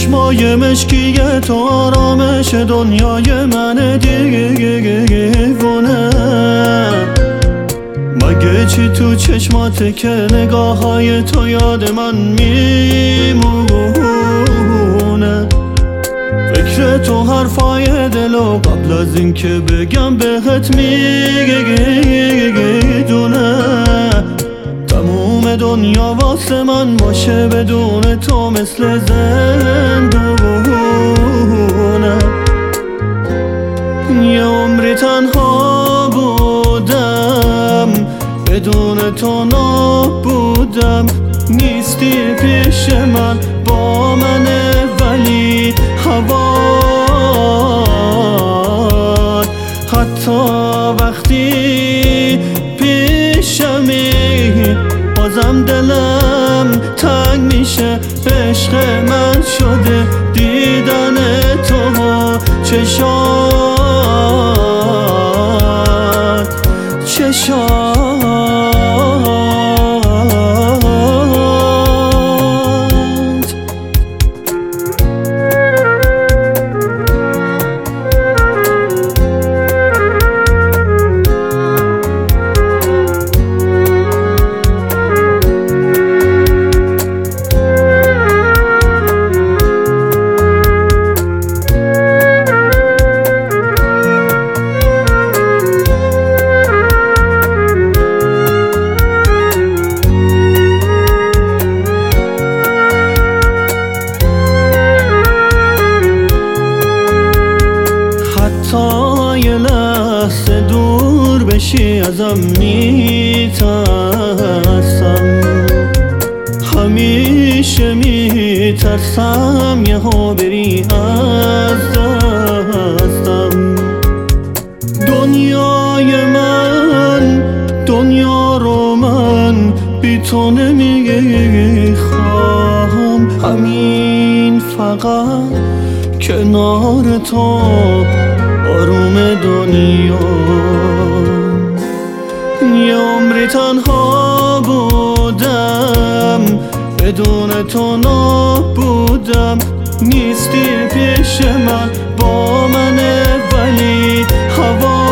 چشمای مشکیه تو آرامش دنیای من دیوونه. مگه چی تو چشماته که نگاه های تو یاد من میمونه؟ فکر تو حرفای دلو قبل از این که بگم بهت میدونه. تموم دنیا واسه من باشه بدون تو مثل زندونه. یه عمری تنها بودم بدون تو نبودم. نیستی پیش من با منه ولی هوا حتی وقتی پیشمی بازم دلم تنگ میشه. عشق من شده دیدن تو چشات. تا یه لحظه دور بشی ازم میترسم. همیشه میترسم یهو بری از دستم. دنیای من دنیا رو من بی تو نمیخوام. همین فقط کنار تو آروم دنیا. یه عمری تنها بودم بدون تو نبودم. نیستی پیش من با منه ولی هوا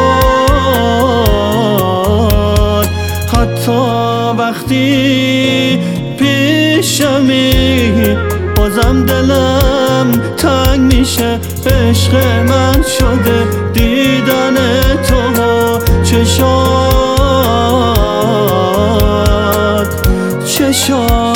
حتی وقتی پیشمی بازم دلم تنگ میشه. عشق من شده دیدن تو چشات.